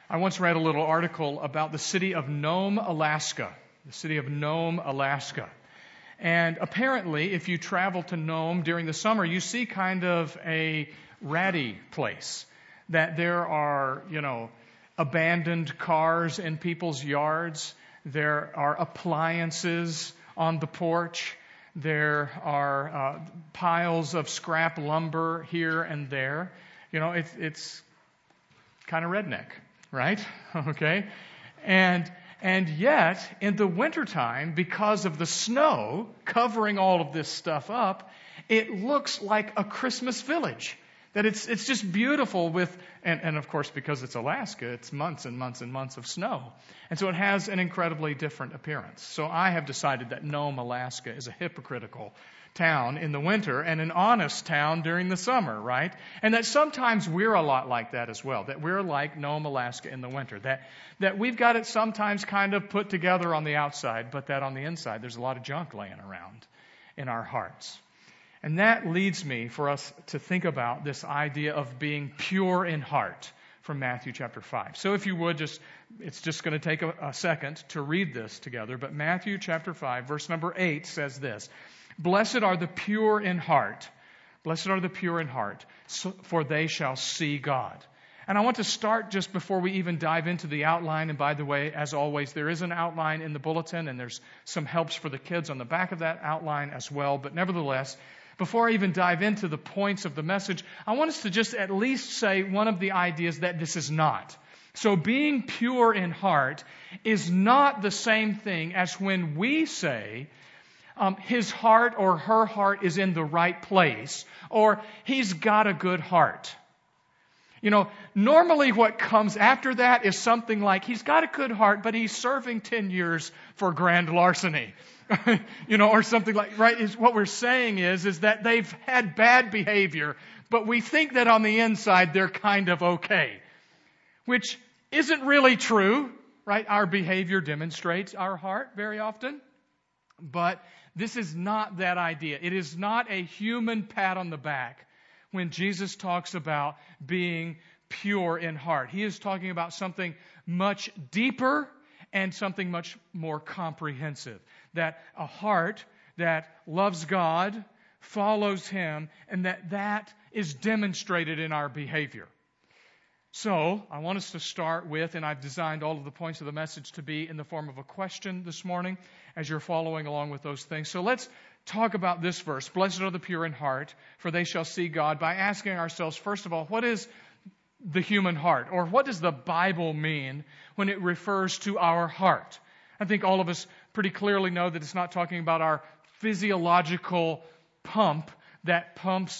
I once read a little article about the city of Nome, Alaska. The city of Nome, Alaska. And apparently, if you travel to Nome during the summer, you see kind of a ratty place. That there are, abandoned cars in people's yards. There are appliances on the porch. There are piles of scrap lumber here and there. It's kind of redneck, right? Okay. And yet, in the wintertime, because of the snow covering all of this stuff up, it looks like a Christmas village. That it's just beautiful and of course, because it's Alaska, it's months and months and months of snow. And so it has an incredibly different appearance. So I have decided that Nome, Alaska is a hypocritical town in the winter and an honest town during the summer, right? And that sometimes we're a lot like that as well. That we're like Nome, Alaska in the winter. That we've got it sometimes kind of put together on the outside, but that on the inside there's a lot of junk laying around in our hearts. And that leads me for us to think about this idea of being pure in heart from Matthew chapter 5. So if you would, it's just going to take a second to read this together. But Matthew chapter 5, verse number 8 says this: "Blessed are the pure in heart. Blessed are the pure in heart, for they shall see God." And I want to start just before we even dive into the outline. And by the way, as always, there is an outline in the bulletin, and there's some helps for the kids on the back of that outline as well. But nevertheless, before I even dive into the points of the message, I want us to just at least say one of the ideas that this is not. So being pure in heart is not the same thing as when we say his heart or her heart is in the right place, or he's got a good heart. Normally what comes after that is something like, he's got a good heart, but he's serving 10 years for grand larceny. Or something like, right? Is what we're saying is that they've had bad behavior, but we think that on the inside they're kind of okay, which isn't really true, right? Our behavior demonstrates our heart very often, but this is not that idea. It is not a human pat on the back when Jesus talks about being pure in heart. He is talking about something much deeper and something much more comprehensive. That a heart that loves God, follows Him, and that is demonstrated in our behavior. So, I want us to start with, and I've designed all of the points of the message to be in the form of a question this morning as you're following along with those things. So let's talk about this verse. Blessed are the pure in heart, for they shall see God, by asking ourselves, first of all, what is the human heart? Or what does the Bible mean when it refers to our heart? I think all of us pretty clearly know that it's not talking about our physiological pump that pumps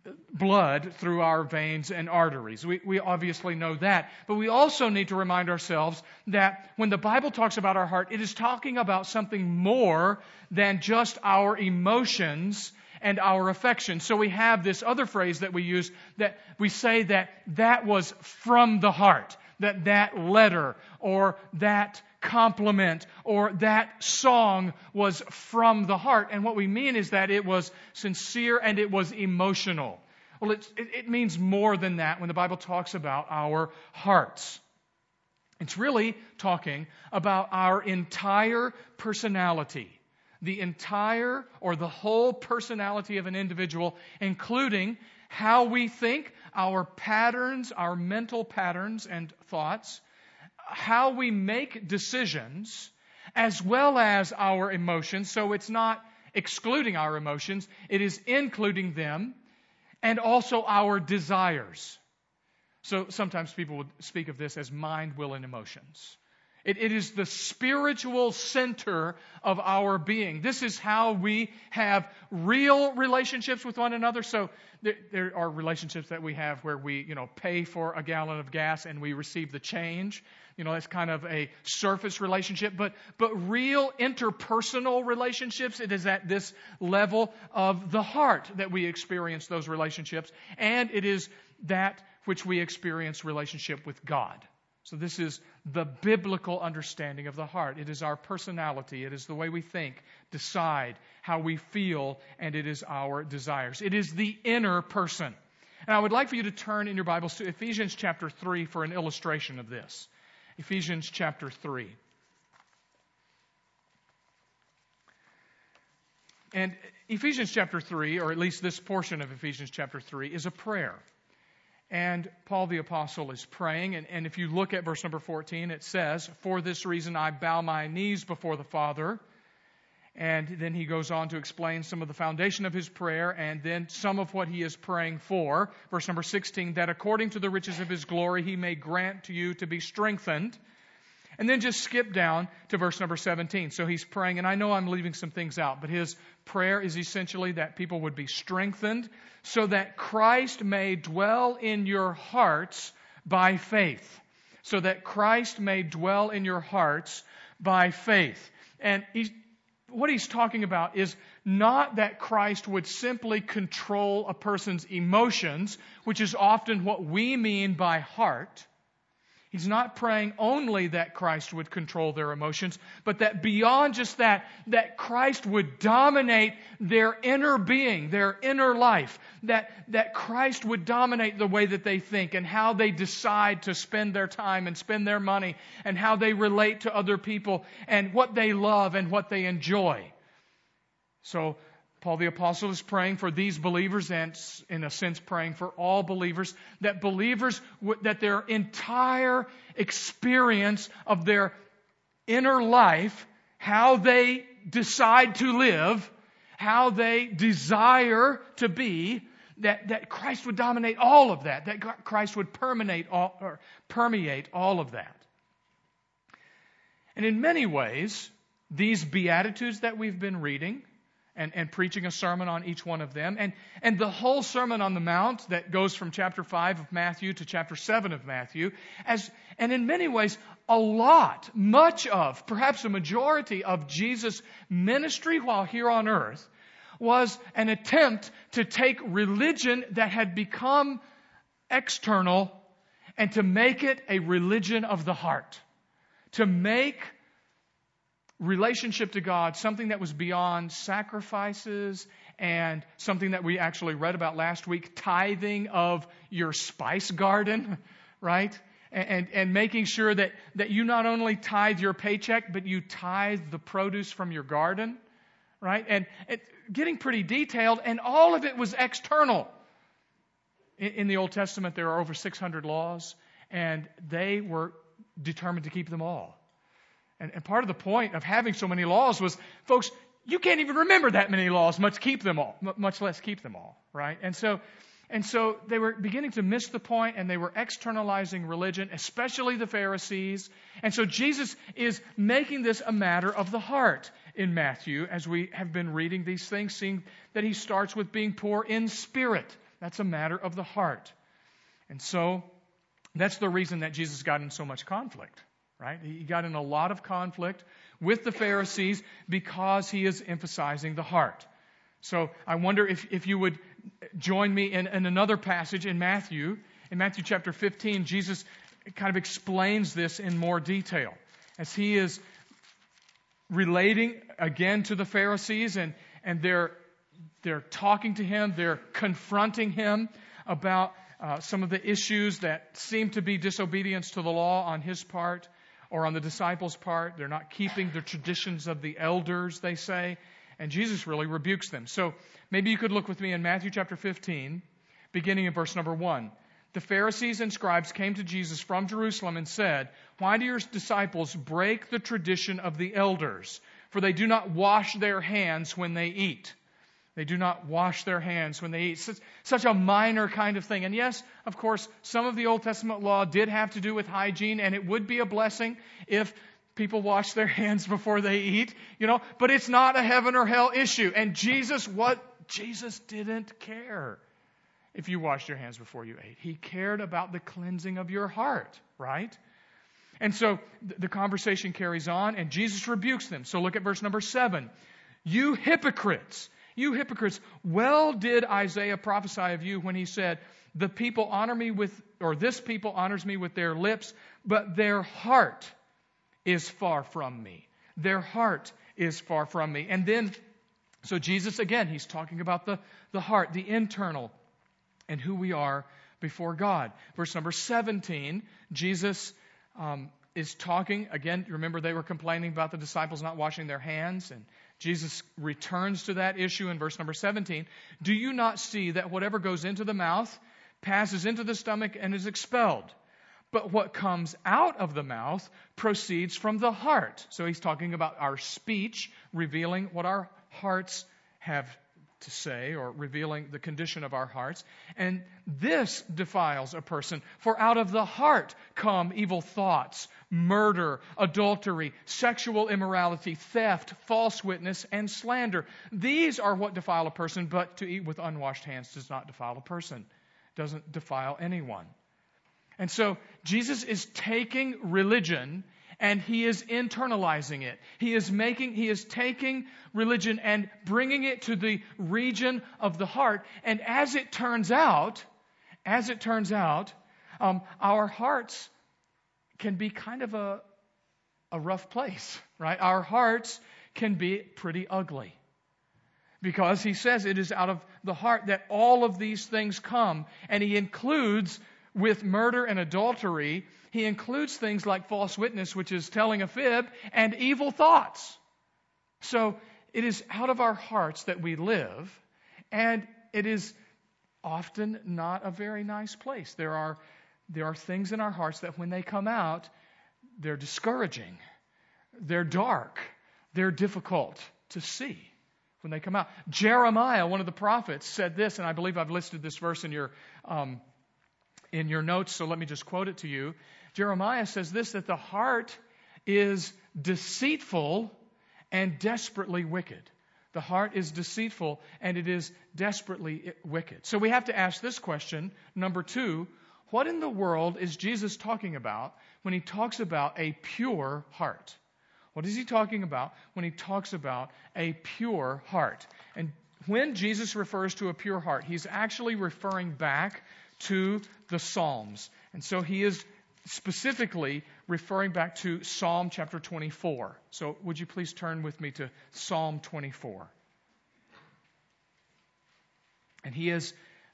blood through our veins and arteries. We obviously know that. But we also need to remind ourselves that when the Bible talks about our heart, it is talking about something more than just our emotions and our affection. So we have this other phrase that we use, that we say that was from the heart, that letter or that compliment or that song was from the heart. And what we mean is that it was sincere and it was emotional. Well, it means more than that when the Bible talks about our hearts. It's really talking about our entire personality. The entire or the whole personality of an individual, including how we think, our patterns, our mental patterns and thoughts, how we make decisions, as well as our emotions. So it's not excluding our emotions, it is including them, and also our desires. So sometimes people would speak of this as mind, will, and emotions. It is the spiritual center of our being. This is how we have real relationships with one another. So there are relationships that we have where we, pay for a gallon of gas and we receive the change. That's kind of a surface relationship. But real interpersonal relationships, it is at this level of the heart that we experience those relationships. And it is that which we experience relationship with God. So this is the biblical understanding of the heart. It is our personality. It is the way we think, decide, how we feel, and it is our desires. It is the inner person. And I would like for you to turn in your Bibles to Ephesians chapter 3 for an illustration of this. Ephesians chapter 3. And Ephesians chapter 3, or at least this portion of Ephesians chapter 3, is a prayer. And Paul the Apostle is praying, and if you look at verse number 14, it says, "For this reason I bow my knees before the Father." And then he goes on to explain some of the foundation of his prayer and then some of what he is praying for. Verse number 16, "That according to the riches of His glory He may grant to you to be strengthened." And then just skip down to verse number 17. So he's praying, and I know I'm leaving some things out, but his prayer is essentially that people would be strengthened so that Christ may dwell in your hearts by faith. So that Christ may dwell in your hearts by faith. And what he's talking about is not that Christ would simply control a person's emotions, which is often what we mean by heart. He's not praying only that Christ would control their emotions, but that beyond just that Christ would dominate their inner being, their inner life, that Christ would dominate the way that they think and how they decide to spend their time and spend their money and how they relate to other people and what they love and what they enjoy. So Paul the Apostle is praying for these believers and, in a sense, praying for all believers, that their entire experience of their inner life, how they decide to live, how they desire to be, that Christ would dominate all of that Christ would permeate all of that. And in many ways, these Beatitudes that we've been reading, and preaching a sermon on each one of them. And the whole Sermon on the Mount that goes from chapter 5 of Matthew to chapter 7 of Matthew. And in many ways, much of, perhaps a majority of Jesus' ministry while here on earth was an attempt to take religion that had become external and to make it a religion of the heart. To make relationship to God, something that was beyond sacrifices and something that we actually read about last week, tithing of your spice garden, right? And making sure that you not only tithe your paycheck, but you tithe the produce from your garden, right? And getting pretty detailed, and all of it was external. In the Old Testament, there are over 600 laws, and they were determined to keep them all. And part of the point of having so many laws was, folks, you can't even remember that many laws, much less keep them all, right? And so they were beginning to miss the point, and they were externalizing religion, especially the Pharisees. And so Jesus is making this a matter of the heart in Matthew, as we have been reading these things, seeing that he starts with being poor in spirit. That's a matter of the heart. And so that's the reason that Jesus got in so much conflict. Right? He got in a lot of conflict with the Pharisees because he is emphasizing the heart. So I wonder if you would join me in another passage in Matthew. In Matthew chapter 15, Jesus kind of explains this in more detail as he is relating again to the Pharisees, and they're talking to him, they're confronting him about some of the issues that seem to be disobedience to the law on his part, or on the disciples' part. They're not keeping the traditions of the elders, they say. And Jesus really rebukes them. So maybe you could look with me in Matthew chapter 15, beginning in verse number 1. The Pharisees and scribes came to Jesus from Jerusalem and said, "Why do your disciples break the tradition of the elders? For they do not wash their hands when they eat." They do not wash their hands when they eat. Such a minor kind of thing. And yes, of course, some of the Old Testament law did have to do with hygiene, and it would be a blessing if people wash their hands before they eat, but it's not a heaven or hell issue. And Jesus didn't care if you washed your hands before you ate. He cared about the cleansing of your heart, right? And so the conversation carries on, and Jesus rebukes them. So look at verse number 7. You hypocrites, well did Isaiah prophesy of you when he said, this people honors me with their lips, but their heart is far from me. Their heart is far from me. And then, so Jesus, again, he's talking about the heart, the internal and who we are before God. Verse number 17, Jesus is talking. Again, remember they were complaining about the disciples not washing their hands, and Jesus returns to that issue in verse number 17. Do you not see that whatever goes into the mouth passes into the stomach and is expelled? But what comes out of the mouth proceeds from the heart. So he's talking about our speech, revealing what our hearts have to say, or revealing the condition of our hearts. And this defiles a person. For out of the heart come evil thoughts, murder, adultery, sexual immorality, theft, false witness, and slander. These are what defile a person, but to eat with unwashed hands does not defile a person. Doesn't defile anyone. And so Jesus is taking religion and he is internalizing it. He is taking religion and bringing it to the region of the heart. And as it turns out, our hearts can be kind of a rough place, right? Our hearts can be pretty ugly. Because he says it is out of the heart that all of these things come. And he includes, with murder and adultery, he includes things like false witness, which is telling a fib, and evil thoughts. So it is out of our hearts that we live, and it is often not a very nice place. There are things in our hearts that when they come out, they're discouraging, they're dark, they're difficult to see when they come out. Jeremiah, one of the prophets, said this, and I believe I've listed this verse in your notes, so let me just quote it to you. Jeremiah says this, that the heart is deceitful and desperately wicked. The heart is deceitful and it is desperately wicked. So we have to ask this question, number 2, what in the world is Jesus talking about when he talks about a pure heart? What is he talking about when he talks about a pure heart? And when Jesus refers to a pure heart, he's actually referring back to the Psalms. And so he is specifically referring back to Psalm chapter 24. So would you please turn with me to Psalm 24? And he is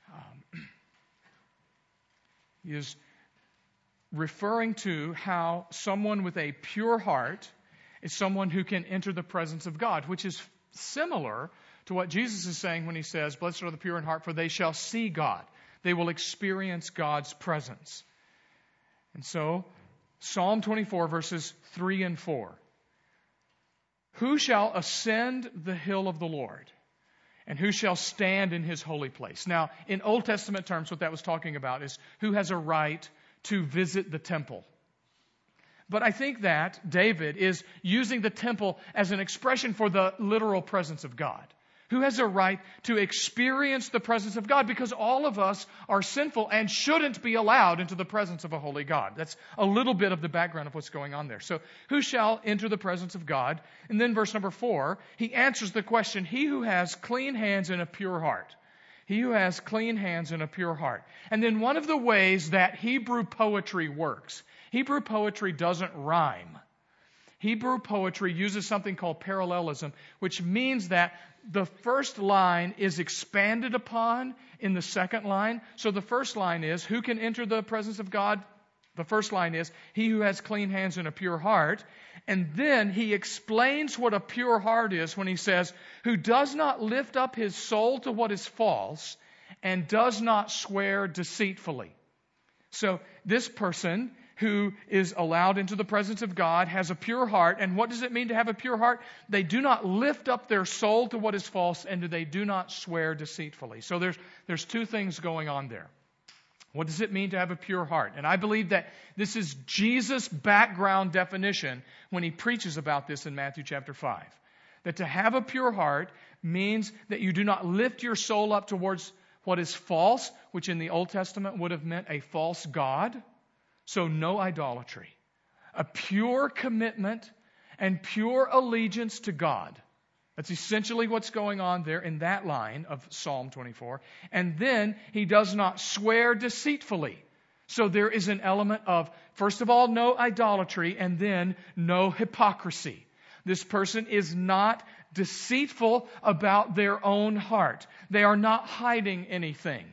referring to how someone with a pure heart is someone who can enter the presence of God, which is similar to what Jesus is saying when he says, "Blessed are the pure in heart, for they shall see God." They will experience God's presence. And so, Psalm 24, verses 3 and 4. Who shall ascend the hill of the Lord? And who shall stand in his holy place? Now, in Old Testament terms, what that was talking about is who has a right to visit the temple. But I think that David is using the temple as an expression for the literal presence of God. Who has a right to experience the presence of God? Because all of us are sinful and shouldn't be allowed into the presence of a holy God. That's a little bit of the background of what's going on there. So, who shall enter the presence of God? And then verse number 4, he answers the question, he who has clean hands and a pure heart. He who has clean hands and a pure heart. And then one of the ways that Hebrew poetry works, Hebrew poetry doesn't rhyme. Hebrew poetry uses something called parallelism, which means that the first line is expanded upon in the second line. So the first line is, who can enter the presence of God? The first line is, he who has clean hands and a pure heart. And then he explains what a pure heart is when he says, who does not lift up his soul to what is false and does not swear deceitfully. So this person who is allowed into the presence of God has a pure heart. And what does it mean to have a pure heart? They do not lift up their soul to what is false, and they do not swear deceitfully. So there's two things going on there. What does it mean to have a pure heart? And I believe that this is Jesus' background definition when he preaches about this in Matthew chapter 5. That to have a pure heart means that you do not lift your soul up towards what is false, which in the Old Testament would have meant a false god. So no idolatry. A pure commitment and pure allegiance to God. That's essentially what's going on there in that line of Psalm 24. And then he does not swear deceitfully. So there is an element of, first of all, no idolatry, and then no hypocrisy. This person is not deceitful about their own heart. They are not hiding anything.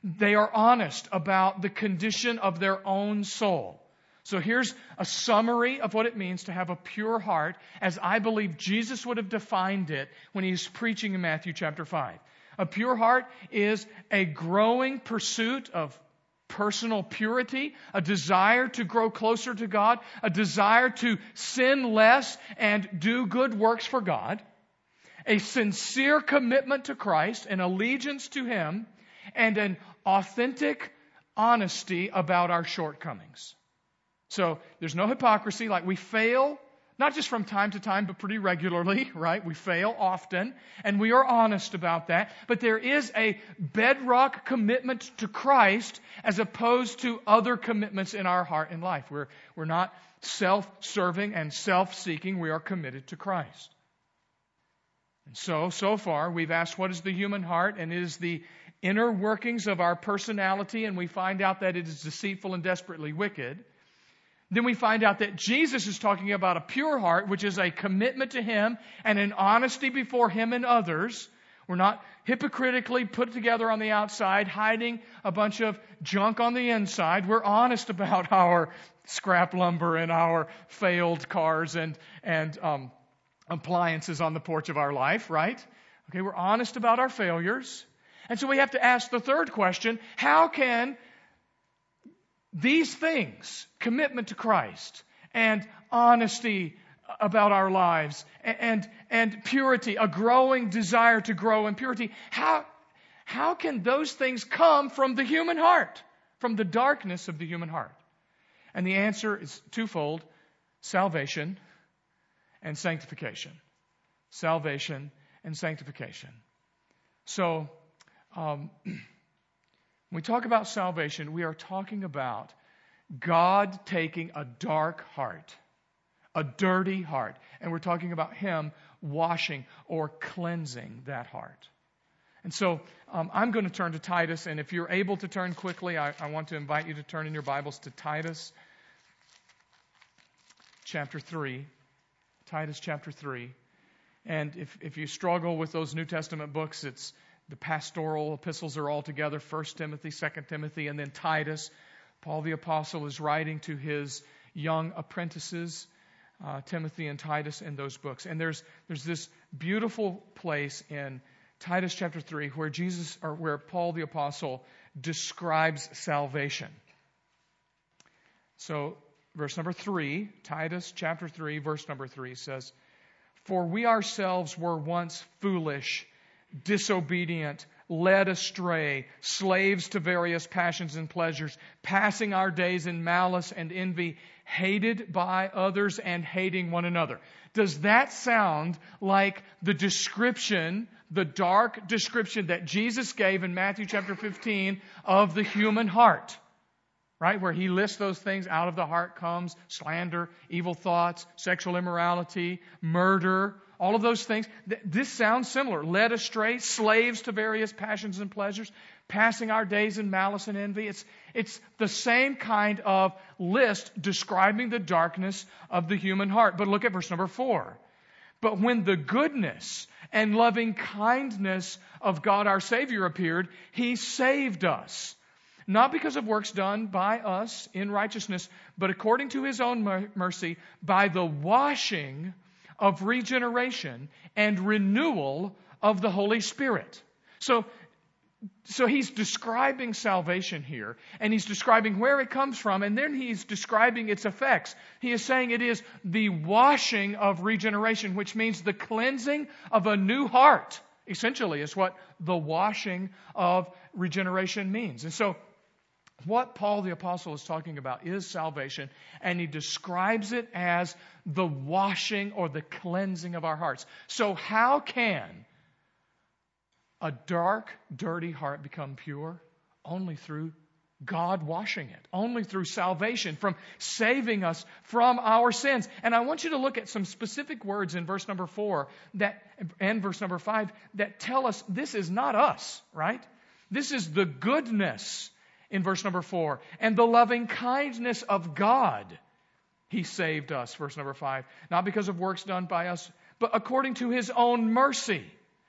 They are honest about the condition of their own soul. So here's a summary of what it means to have a pure heart, as I believe Jesus would have defined it when he was preaching in Matthew chapter 5. A pure heart is a growing pursuit of personal purity, a desire to grow closer to God, a desire to sin less and do good works for God, a sincere commitment to Christ, an allegiance to Him, and an authentic honesty about our shortcomings. So there's no hypocrisy, like we fail, not just from time to time, but pretty regularly, right? We fail often, and we are honest about that. But there is a bedrock commitment to Christ as opposed to other commitments in our heart and life. We're not self-serving and self-seeking. We are committed to Christ. And so far, we've asked, what is the human heart? And it is the inner workings of our personality, and we find out that it is deceitful and desperately wicked. Then we find out that Jesus is talking about a pure heart, which is a commitment to Him and an honesty before Him and others. We're not hypocritically put together on the outside, hiding a bunch of junk on the inside. We're honest about our scrap lumber and our failed cars and appliances on the porch of our life, right? Okay, we're honest about our failures. And so we have to ask the third question, how can these things, commitment to Christ and honesty about our lives and purity, a growing desire to grow in purity, how can those things come from the human heart, from the darkness of the human heart? And the answer is twofold: salvation and sanctification. Salvation and sanctification. So, when we talk about salvation, we are talking about God taking a dark heart, a dirty heart, and we're talking about Him washing or cleansing that heart. And so I'm going to turn to Titus, and if you're able to turn quickly, I want to invite you to turn in your Bibles to Titus chapter 3. Titus chapter 3. And if you struggle with those New Testament books, it's the pastoral epistles are all together, 1 Timothy, 2 Timothy, and then Titus. Paul the Apostle is writing to his young apprentices, Timothy and Titus, in those books. And there's this beautiful place in Titus chapter 3 where Paul the Apostle describes salvation. So verse number 3, Titus chapter 3, verse number 3 says, "For we ourselves were once foolish, disobedient, led astray, slaves to various passions and pleasures, passing our days in malice and envy, hated by others and hating one another." Does that sound like the description, the dark description that Jesus gave in Matthew chapter 15 of the human heart? Right? Where He lists those things. Out of the heart comes slander, evil thoughts, sexual immorality, murder, all of those things. This sounds similar. Led astray, slaves to various passions and pleasures, passing our days in malice and envy. It's the same kind of list describing the darkness of the human heart. But look at verse number 4. "But when the goodness and loving kindness of God our Savior appeared, He saved us. Not because of works done by us in righteousness, but according to His own mercy, by the washing of regeneration and renewal of the Holy Spirit." So He's describing salvation here, and He's describing where it comes from, and then He's describing its effects. He is saying it is the washing of regeneration, which means the cleansing of a new heart, essentially, is what the washing of regeneration means. And so what Paul the Apostle is talking about is salvation, and he describes it as the washing or the cleansing of our hearts. So how can a dark, dirty heart become pure? Only through God washing it. Only through salvation, from saving us from our sins. And I want you to look at some specific words in verse number 4 and verse number 5 that tell us this is not us, right? This is the goodness in verse number 4. "And the loving kindness of God, He saved us," verse number 5. "Not because of works done by us, but according to His own mercy."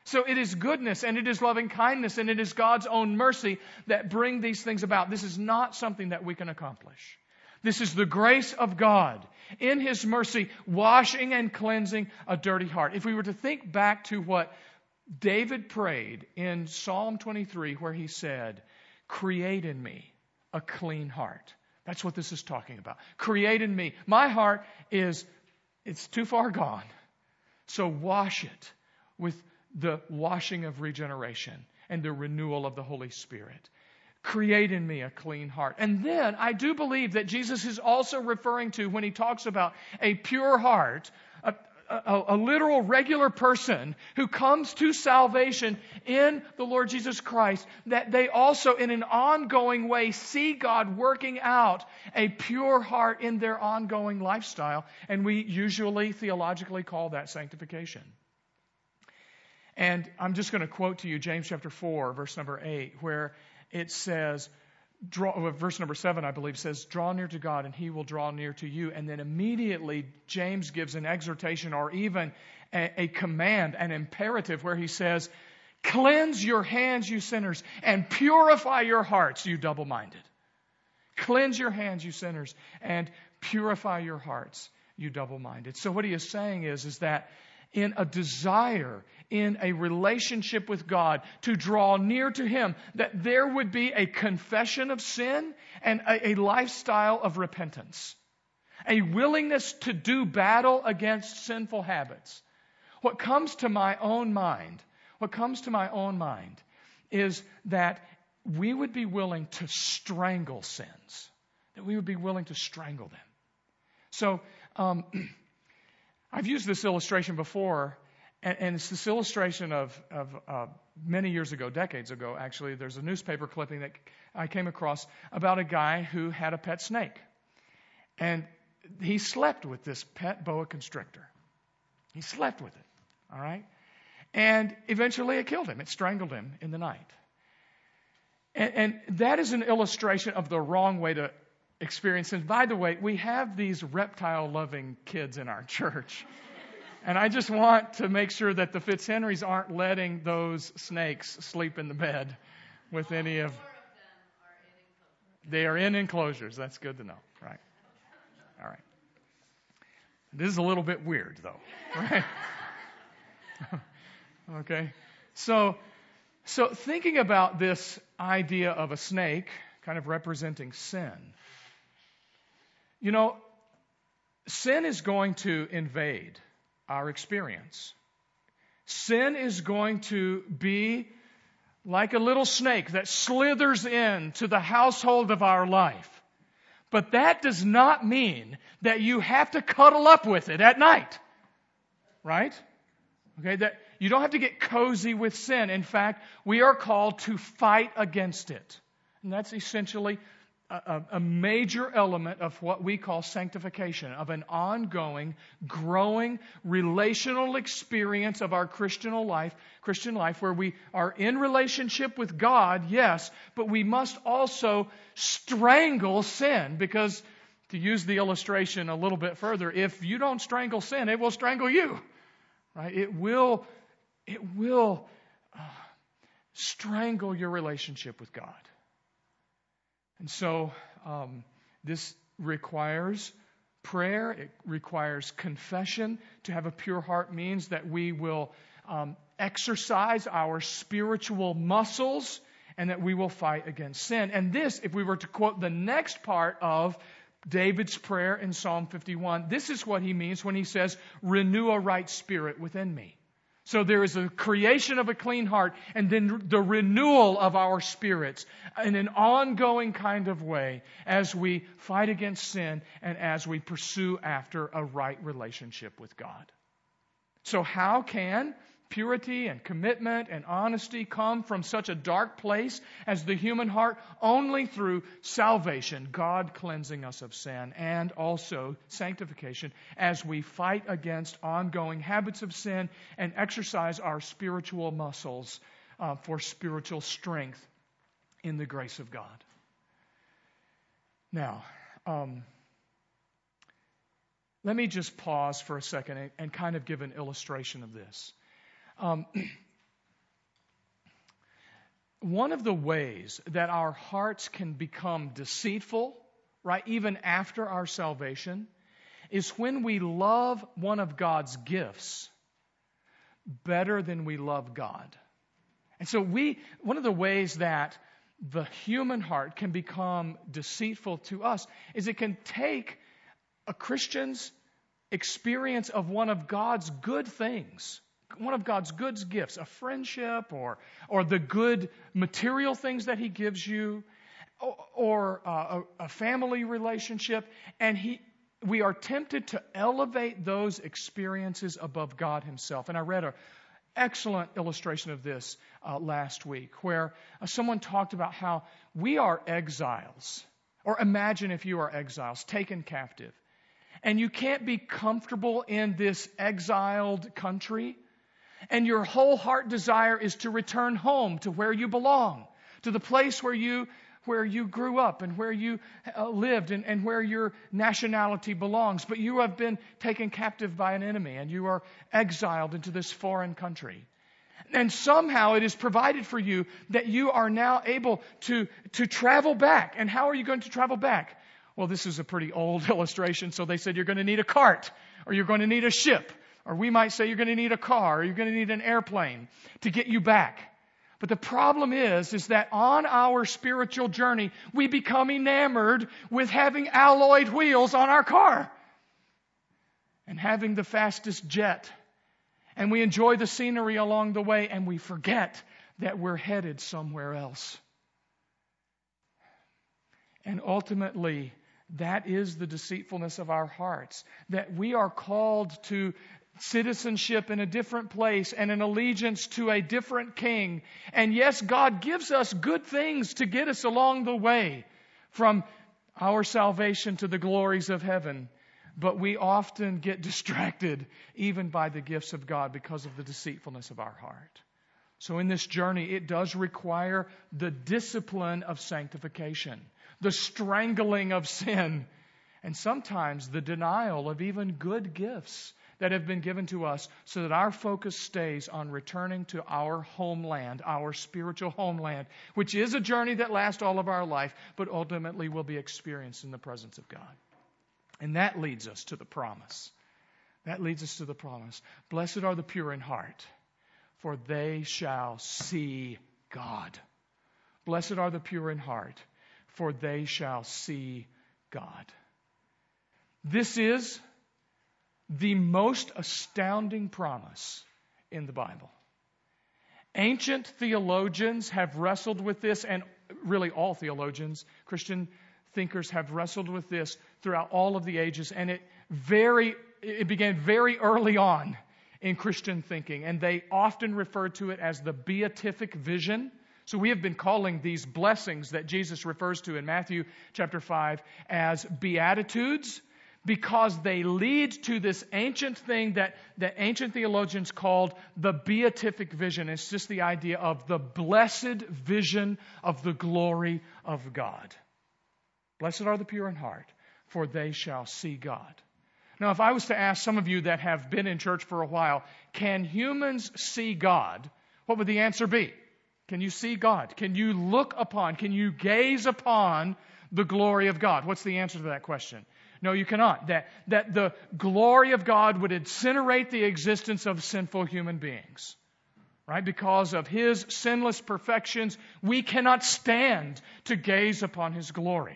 So it is goodness and it is loving kindness and it is God's own mercy that bring these things about. This is not something that we can accomplish. This is the grace of God in His mercy, washing and cleansing a dirty heart. If we were to think back to what David prayed in Psalm 23, where he said, "Create in me a clean heart." That's what this is talking about. Create in me. My heart it's too far gone. So wash it with the washing of regeneration and the renewal of the Holy Spirit. Create in me a clean heart. And then I do believe that Jesus is also referring to, when He talks about a pure heart, a literal regular person who comes to salvation in the Lord Jesus Christ, that they also in an ongoing way see God working out a pure heart in their ongoing lifestyle. And we usually theologically call that sanctification. And I'm just going to quote to you James chapter 4, verse number 8, where it says, verse number 7, I believe, says, "Draw near to God and He will draw near to you." And then immediately James gives an exhortation or even a command, an imperative, where he says, "Cleanse your hands, you sinners, and purify your hearts, you double-minded." Cleanse your hands, you sinners, and purify your hearts, you double-minded. So what he is saying is that in a desire, in a relationship with God, to draw near to Him, that there would be a confession of sin and a lifestyle of repentance. A willingness to do battle against sinful habits. What comes to my own mind is that we would be willing to strangle sins. That we would be willing to strangle them. So, I've used this illustration before, and it's this illustration of many years ago, decades ago actually. There's a newspaper clipping that I came across about a guy who had a pet snake. And he slept with this pet boa constrictor. He slept with it, all right? And eventually it killed him. It strangled him in the night. And that is an illustration of the wrong way to experience. And by the way, we have these reptile-loving kids in our church. And I just want to make sure that the Fitzhenrys aren't letting those snakes sleep in the bed with any of... They are in enclosures. That's good to know. Right. All right. This is a little bit weird, though. Right? Okay. So thinking about this idea of a snake kind of representing sin. You know, sin is going to invade our experience. Sin is going to be like a little snake that slithers into the household of our life. But that does not mean that you have to cuddle up with it at night. Right? Okay, that you don't have to get cozy with sin. In fact, we are called to fight against it. And that's essentially a major element of what we call sanctification, of an ongoing, growing, relational experience of our Christian life, where we are in relationship with God, yes, but we must also strangle sin, because, to use the illustration a little bit further, if you don't strangle sin, it will strangle you, right? It will strangle your relationship with God. And so this requires prayer. It requires confession. To have a pure heart means that we will exercise our spiritual muscles and that we will fight against sin. And this, if we were to quote the next part of David's prayer in Psalm 51, this is what he means when he says, "Renew a right spirit within me." So there is a creation of a clean heart and then the renewal of our spirits in an ongoing kind of way as we fight against sin and as we pursue after a right relationship with God. So how can purity and commitment and honesty come from such a dark place as the human heart? Only through salvation, God cleansing us of sin, and also sanctification as we fight against ongoing habits of sin and exercise our spiritual muscles for spiritual strength in the grace of God. Now, let me just pause for a second and kind of give an illustration of this. one of the ways that our hearts can become deceitful, right, even after our salvation, is when we love one of God's gifts better than we love God. And so one of the ways that the human heart can become deceitful to us is it can take a Christian's experience of one of God's good things, one of God's good gifts, a friendship or the good material things that He gives you, or a family relationship, and we are tempted to elevate those experiences above God Himself. And I read an excellent illustration of this last week, where someone talked about how we are exiles. Or imagine if you are exiles, taken captive. And you can't be comfortable in this exiled country. And your whole heart desire is to return home to where you belong, to the place where you grew up and where you lived and where your nationality belongs. But you have been taken captive by an enemy and you are exiled into this foreign country. And somehow it is provided for you that you are now able to travel back. And how are you going to travel back? Well, this is a pretty old illustration. So they said you're going to need a cart, or you're going to need a ship, or we might say you're going to need a car, or you're going to need an airplane to get you back. But the problem is that on our spiritual journey, we become enamored with having alloyed wheels on our car and having the fastest jet. And we enjoy the scenery along the way, and we forget that we're headed somewhere else. And ultimately, that is the deceitfulness of our hearts, that we are called to citizenship in a different place and an allegiance to a different king. And yes, God gives us good things to get us along the way from our salvation to the glories of heaven. But we often get distracted even by the gifts of God because of the deceitfulness of our heart. So in this journey, it does require the discipline of sanctification, the strangling of sin, and sometimes the denial of even good gifts that have been given to us, so that our focus stays on returning to our homeland, our spiritual homeland, which is a journey that lasts all of our life, but ultimately will be experienced in the presence of God. And that leads us to the promise. That leads us to the promise. Blessed are the pure in heart, for they shall see God. Blessed are the pure in heart, for they shall see God. This is the most astounding promise in the Bible. Ancient theologians have wrestled with this, and really all theologians, Christian thinkers have wrestled with this throughout all of the ages, and it began very early on in Christian thinking, and they often refer to it as the beatific vision. So we have been calling these blessings that Jesus refers to in Matthew chapter 5 as beatitudes, because they lead to this ancient thing that ancient theologians called the beatific vision. It's just the idea of the blessed vision of the glory of God. Blessed are the pure in heart, for they shall see God. Now, if I was to ask some of you that have been in church for a while, can humans see God? What would the answer be? Can you see God? Can you look upon, can you gaze upon the glory of God? What's the answer to that question? No, you cannot. That the glory of God would incinerate the existence of sinful human beings. Right? Because of His sinless perfections, we cannot stand to gaze upon His glory.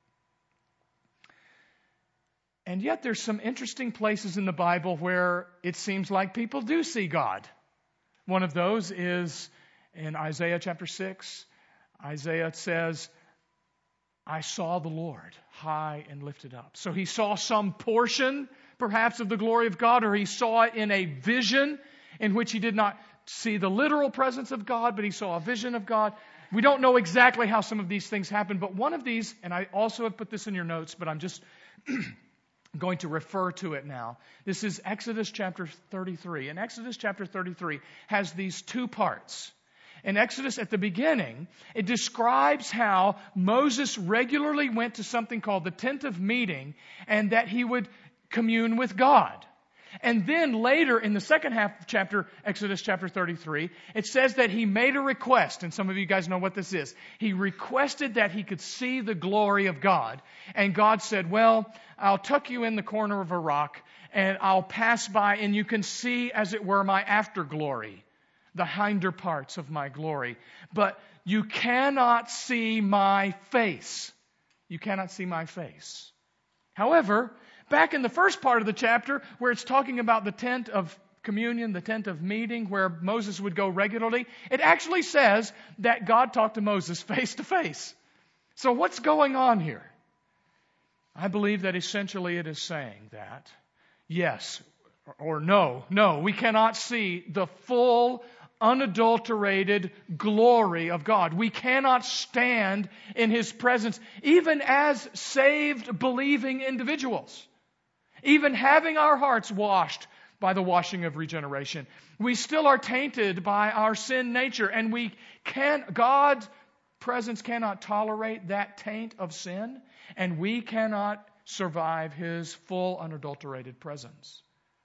And yet there's some interesting places in the Bible where it seems like people do see God. One of those is in Isaiah chapter 6. Isaiah says, I saw the Lord high and lifted up. So he saw some portion, perhaps, of the glory of God, or he saw it in a vision in which he did not see the literal presence of God, but he saw a vision of God. We don't know exactly how some of these things happen, but one of these, and I also have put this in your notes, but I'm just going to refer to it now. This is Exodus chapter 33. And Exodus chapter 33 has these two parts. In Exodus, at the beginning, it describes how Moses regularly went to something called the Tent of Meeting, and that he would commune with God. And then later in the second half of chapter, Exodus chapter 33, it says that he made a request. And some of you guys know what this is. He requested that he could see the glory of God. And God said, well, I'll tuck you in the corner of a rock and I'll pass by and you can see, as it were, my afterglory, the hinder parts of my glory. But you cannot see my face. You cannot see my face. However, back in the first part of the chapter, where it's talking about the tent of communion, the tent of meeting, where Moses would go regularly, it actually says that God talked to Moses face to face. So what's going on here? I believe that essentially it is saying that, yes or no, we cannot see the full, unadulterated glory of God. We cannot stand in His presence, even as saved, believing individuals. Even having our hearts washed by the washing of regeneration, we still are tainted by our sin nature, and God's presence cannot tolerate that taint of sin, and we cannot survive His full, unadulterated presence.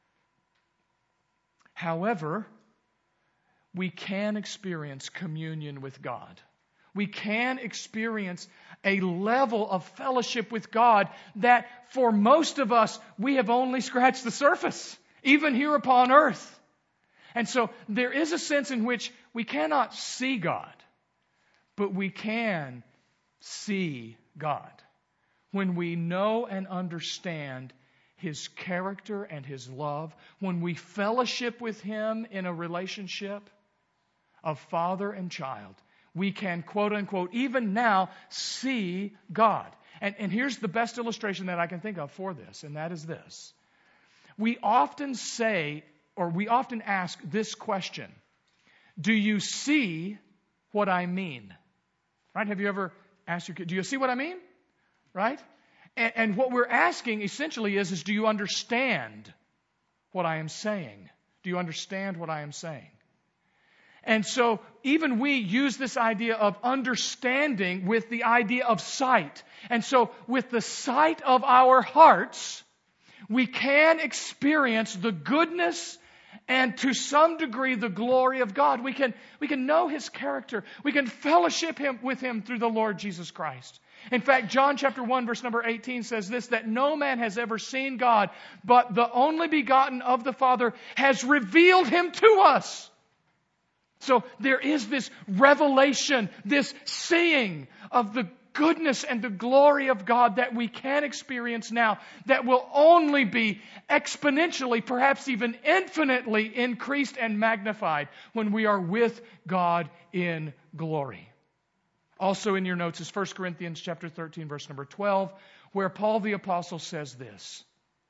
However, we can experience communion with God. We can experience a level of fellowship with God that for most of us, we have only scratched the surface, even here upon earth. And so there is a sense in which we cannot see God, but we can see God when we know and understand His character and His love, when we fellowship with Him in a relationship of father and child. We can, quote unquote, even now see God. And here's the best illustration that I can think of for this, and that is this. We often say, or we often ask this question: do you see what I mean? Right? Have you ever asked your kid, do you see what I mean? Right? And what we're asking essentially is do you understand what I am saying? Do you understand what I am saying? And so even we use this idea of understanding with the idea of sight. And so with the sight of our hearts, we can experience the goodness and to some degree the glory of God. We can know His character. We can fellowship with Him through the Lord Jesus Christ. In fact, John chapter 1 verse number 18 says this, that no man has ever seen God, but the only begotten of the Father has revealed Him to us. So there is this revelation, this seeing of the goodness and the glory of God that we can experience now, that will only be exponentially, perhaps even infinitely increased and magnified when we are with God in glory. Also in your notes is 1 Corinthians chapter 13, verse number 12, where Paul the Apostle says this: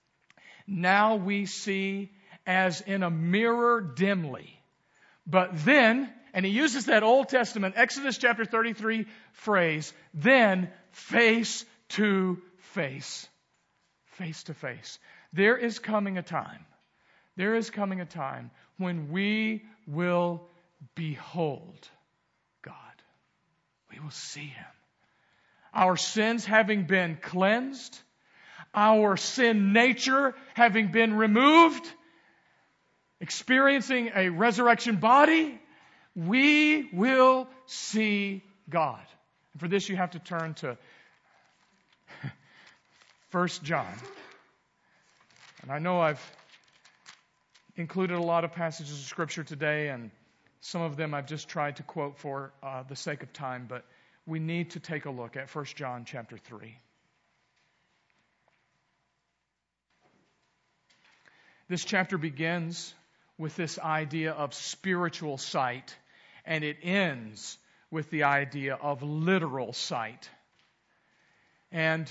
now we see as in a mirror dimly, but then, and he uses that Old Testament, Exodus chapter 33 phrase, then face to face. Face to face. There is coming a time when we will behold God. We will see Him. Our sins having been cleansed, our sin nature having been removed, experiencing a resurrection body, we will see God. And for this you have to turn to 1 John. And I know I've included a lot of passages of Scripture today, and some of them I've just tried to quote for the sake of time, but we need to take a look at 1 John chapter 3. This chapter begins with this idea of spiritual sight, and it ends with the idea of literal sight. And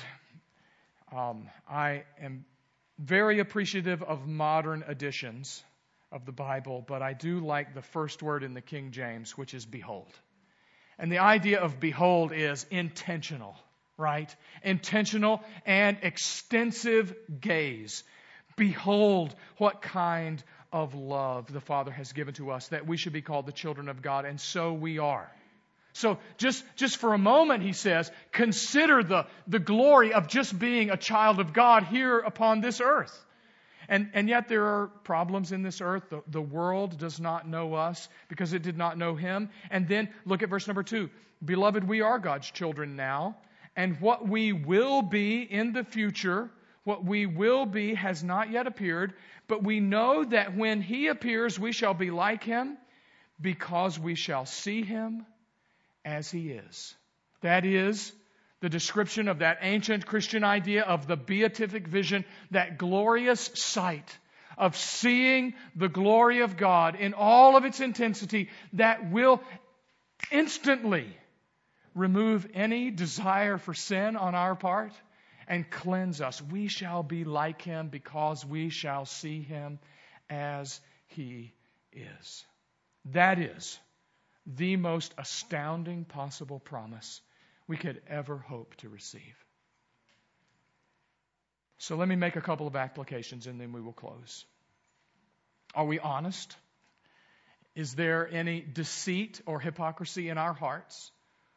I am very appreciative of modern editions of the Bible, but I do like the first word in the King James, which is behold. And the idea of behold is intentional, right? Intentional and extensive gaze. Behold what kind of love the Father has given to us, that we should be called the children of God, and so we are. So just for a moment, he says, consider the glory of just being a child of God here upon this earth. And yet there are problems in this earth. The world does not know us because it did not know Him. And then look at verse number 2. Beloved, we are God's children now, and what we will be in the future, what we will be has not yet appeared, but we know that when He appears, we shall be like Him, because we shall see Him as He is. That is the description of that ancient Christian idea of the beatific vision, that glorious sight of seeing the glory of God in all of its intensity that will instantly remove any desire for sin on our part and cleanse us. We shall be like Him because we shall see Him as He is. That is the most astounding possible promise we could ever hope to receive. So let me make a couple of applications and then we will close. Are we honest? Is there any deceit or hypocrisy in our hearts?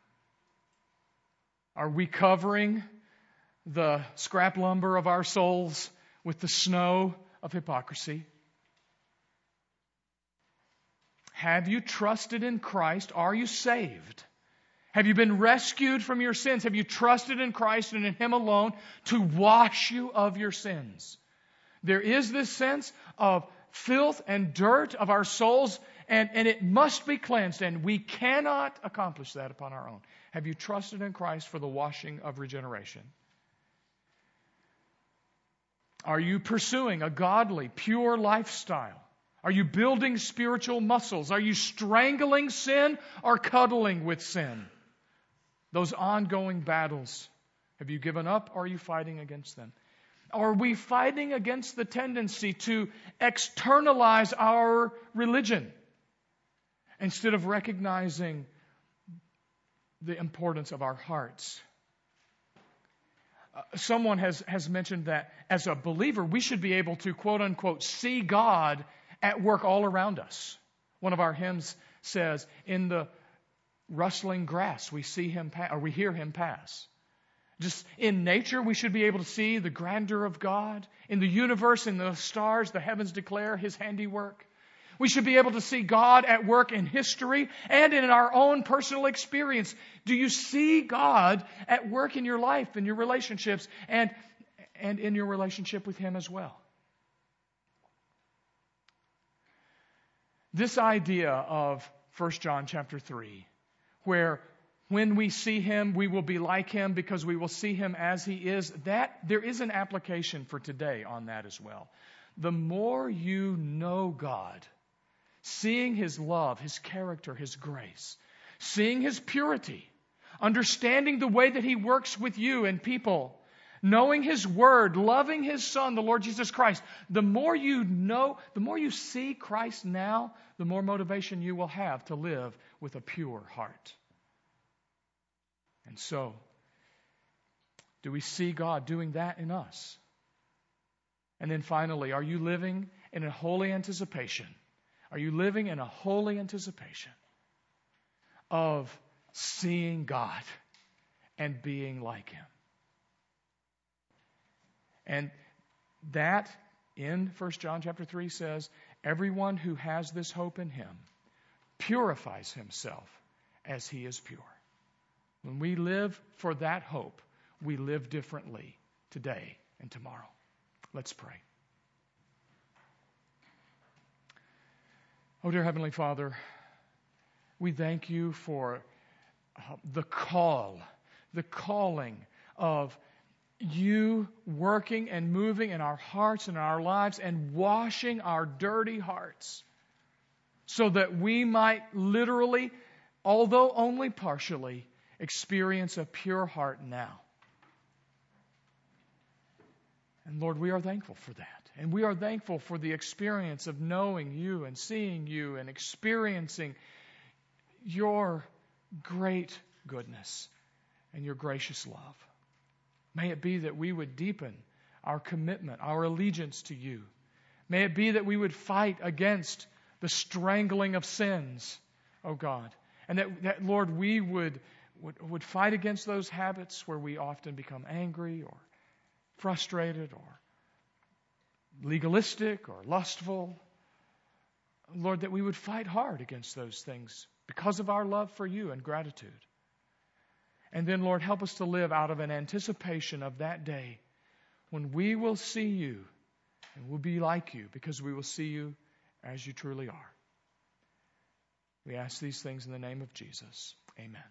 Are we covering the scrap lumber of our souls with the snow of hypocrisy? Have you trusted in Christ? Are you saved? Have you been rescued from your sins? Have you trusted in Christ and in Him alone to wash you of your sins? There is this sense of filth and dirt of our souls, and it must be cleansed, and we cannot accomplish that upon our own. Have you trusted in Christ for the washing of regeneration? Are you pursuing a godly, pure lifestyle? Are you building spiritual muscles? Are you strangling sin or cuddling with sin? Those ongoing battles, have you given up or are you fighting against them? Are we fighting against the tendency to externalize our religion instead of recognizing the importance of our hearts? Someone has mentioned that as a believer, we should be able to, quote unquote, see God at work all around us. One of our hymns says, in the rustling grass, we see Him or we hear Him pass. Just in nature, we should be able to see the grandeur of God. In the universe, in the stars, the heavens declare His handiwork. We should be able to see God at work in history and in our own personal experience. Do you see God at work in your life, in your relationships, and in your relationship with Him as well? This idea of 1 John chapter 3, where when we see Him, we will be like Him because we will see Him as He is, that there is an application for today on that as well. The more you know God, seeing His love, His character, His grace, seeing His purity, understanding the way that He works with you and people, knowing His Word, loving His Son, the Lord Jesus Christ, the more you know, the more you see Christ now, the more motivation you will have to live with a pure heart. And so, do we see God doing that in us? And then finally, are you living in a holy anticipation? Are you living in a holy anticipation of seeing God and being like Him? And that in 1 John chapter 3 says, everyone who has this hope in Him purifies himself as He is pure. When we live for that hope, we live differently today and tomorrow. Let's pray. Oh, dear Heavenly Father, we thank You for the calling of You working and moving in our hearts and our lives and washing our dirty hearts so that we might literally, although only partially, experience a pure heart now. And Lord, we are thankful for that. And we are thankful for the experience of knowing You and seeing You and experiencing Your great goodness and Your gracious love. May it be that we would deepen our commitment, our allegiance to You. May it be that we would fight against the strangling of sins, oh God. And that Lord, we would fight against those habits where we often become angry or frustrated or legalistic or lustful. Lord, that we would fight hard against those things because of our love for you and gratitude. And then, Lord, help us to live out of an anticipation of that day when we will see you and we'll be like you because we will see you as you truly are. We ask these things in the name of Jesus. Amen.